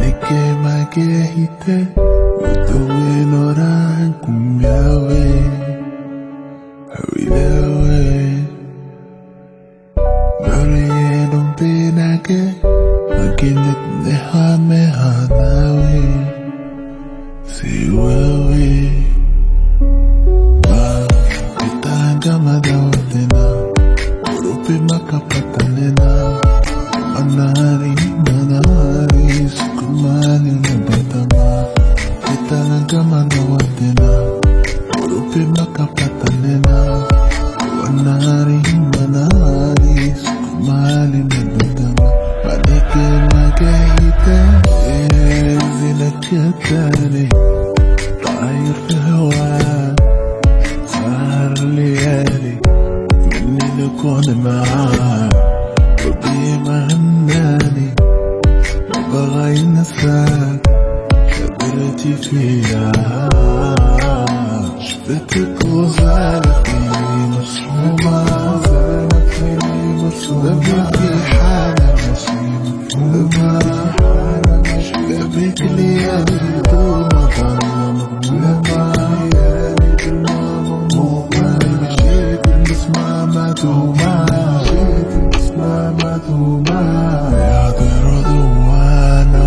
que magehite utuwe noran kumyawe hawilewe Bari dong pinake maginit nehame hanawe siwewe ma kitanga madawatina urupi makapatanena manari sukumani nabatama kitanga madawatina urupi makapatanena manari sukumani nabatama madeke magehite zinakatani طاير في هواك سهر الليالي مني نكون معاك ربي مهناني ما بغى ينساك خبرتي فيها شفتك وزعلتني مصحومة ببكي حالة مش مفهومة ببكي ليالي طول ما ضل مغمومة مشيت المسمع مدهومة يا طرد وانا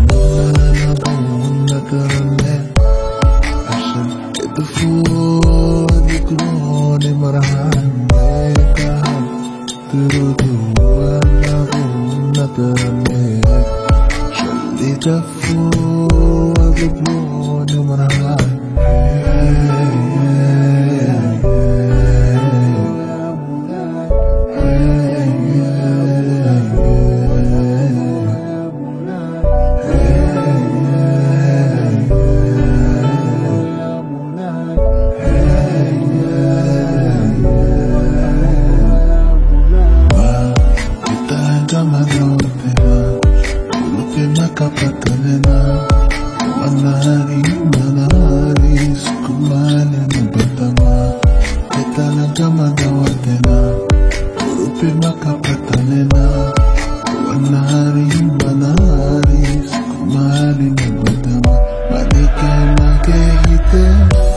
ظن ترني عشان يدفوا ذكروني مرهان طرد وانا ظن ترني شلي دفوا ذكروني مرهان Kapatanena manari sukumani nabatama kitalaga madawatena urupi makapatanena manari sukumani nabatama madeke magehite